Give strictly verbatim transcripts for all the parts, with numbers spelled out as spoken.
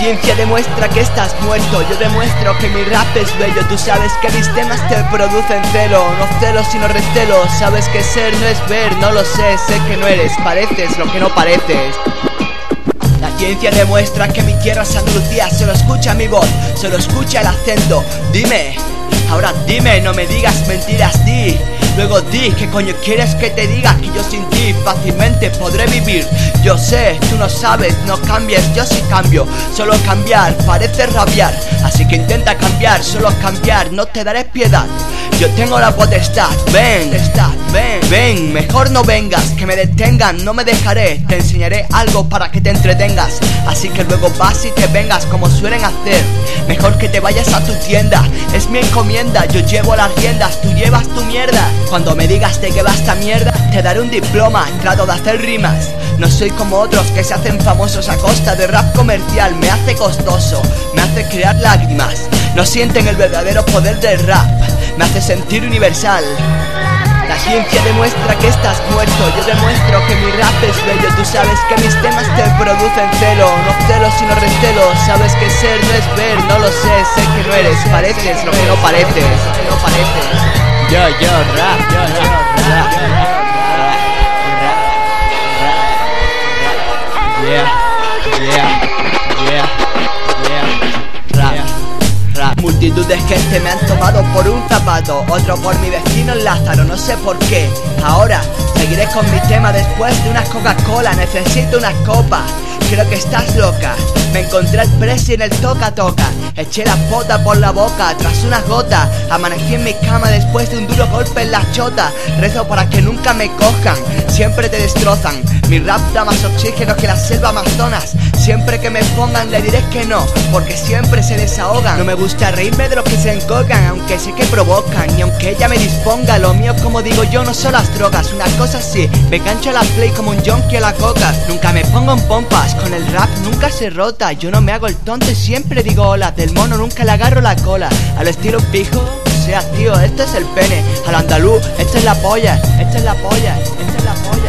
ciencia demuestra que estás muerto, yo demuestro que mi rap es bello. Tú sabes que mis temas te producen celo, no celos sino recelo. Sabes que ser no es ver, no lo sé, sé que no eres, pareces lo que no pareces. La ciencia demuestra que mi tierra es Andalucía, solo escucha mi voz, solo escucha el acento. Dime, ahora dime, no me digas mentiras, di. Luego di, ¿qué coño quieres que te diga? Que yo sin ti fácilmente podré vivir. Yo sé, tú no sabes, no cambies, yo sí cambio. Solo cambiar parece rabiar, así que intenta cambiar, solo cambiar, no te daré piedad. Yo tengo la potestad, ven, ven, ven, mejor no vengas, que me detengan, no me dejaré. Te enseñaré algo para que te entretengas, así que luego vas y te vengas como suelen hacer. Mejor que te vayas a tu tienda, es mi encomienda, yo llevo las riendas, tú llevas tu mierda. Cuando me digas de qué va esta mierda, te daré un diploma, trato de hacer rimas. No soy como otros que se hacen famosos a costa de rap comercial, me hace costoso, me hace crear lágrimas. No sienten el verdadero poder del rap, me hace sentir universal. La ciencia demuestra que estás muerto, yo demuestro que mi rap es bello. Tú sabes que mis temas te producen celo, no celos sino recelo. Sabes que ser no es ver, no lo sé, sé que no eres, pareces lo que no pareces, no pareces. Yo, yo, rap, yo, yo, rap, yeah, yeah, yeah, yeah, rap, rap. Multitud de gente me han tomado por un zapato, otro por mi vecino Lázaro, no sé por qué. Ahora seguiré con mi tema después de una Coca-Cola, necesito una copa. Creo que estás loca, me encontré el presi en el toca-toca. Eché la pota por la boca tras unas gotas. Amanecí en mi cama después de un duro golpe en la chota. Rezo para que nunca me cojan, siempre te destrozan. Mi rap da más oxígeno que la selva amazonas. Siempre que me pongan le diré que no, porque siempre se desahogan. No me gusta reírme de los que se encocan, aunque sé que provocan. Y aunque ella me disponga, lo mío como digo yo no son las drogas. Una cosa sí, me cancho a la play como un junkie a la coca. Nunca me pongo en pompas, con el rap nunca se rota. Yo no me hago el tonto y siempre digo hola. Del mono nunca le agarro la cola. Al estilo pijo, o sea tío, esto es el pene. Al andaluz, esto es la polla, esto es la polla, esto es la polla.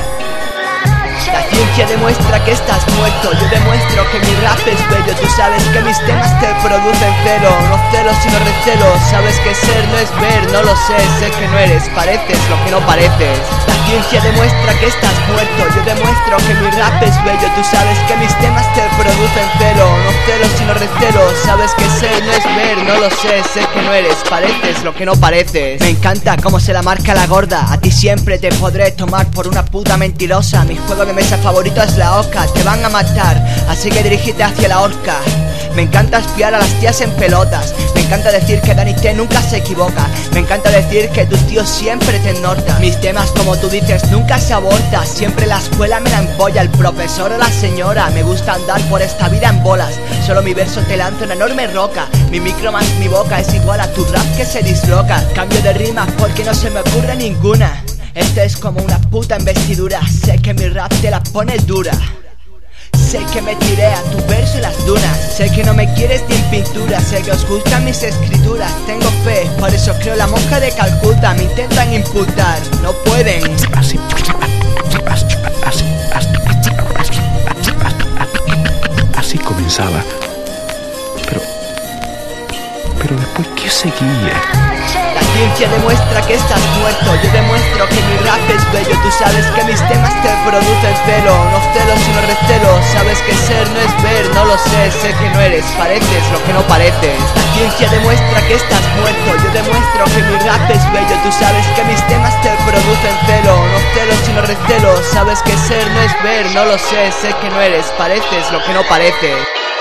La ciencia demuestra que estás muerto, yo demuestro que mi rap es bello. Tú sabes que mis temas te producen celo, no celos sino recelo. Sabes que ser no es ver, no lo sé, sé que no eres, pareces lo que no pareces. La ciencia demuestra que estás muerto, yo demuestro que mi rap es bello. Tú sabes que mis temas te producen celo, no celos sino recelo. Sabes que ser no es ver, no lo sé, sé que no eres, pareces lo que no pareces. Me encanta cómo se la marca la gorda, a ti siempre te podré tomar por una puta mentirosa. Mi juego de mesa favorito es la oca, te van a matar, así que dirígete hacia la horca. Me encanta espiar a las tías en pelotas, me encanta decir que Dani T nunca se equivoca, me encanta decir que tus tíos siempre te ennortan. Mis temas como tú dices nunca se aborta, siempre la escuela me la empolla, el profesor o la señora. Me gusta andar por esta vida en bolas, solo mi verso te lanza una enorme roca. Mi micro más mi boca es igual a tu rap que se disloca. Cambio de rimas porque no se me ocurre ninguna. Este es como una puta investidura, sé que mi rap te la pone dura. Sé que me tiré a tu verso y las dunas. Sé que no me quieres ni en pintura, sé que os gustan mis escrituras. Tengo fe, por eso creo la monja de Calcuta. Me intentan imputar, no pueden. Así, así, así, así comenzaba. Pero, pero después, ¿qué seguía? La ciencia demuestra que estás muerto, yo demuestro que mi rap es bello. Tú sabes que mis temas te producen celo, no celos sino recelo. Sabes que ser no es ver, no lo sé, sé que no eres, pareces lo que no pareces. La ciencia demuestra que estás muerto, yo demuestro que mi rap es bello. Tú sabes que mis temas te producen celo, no celos sino recelo. Sabes que ser no es ver, no lo sé, sé que no eres, pareces lo que no pareces.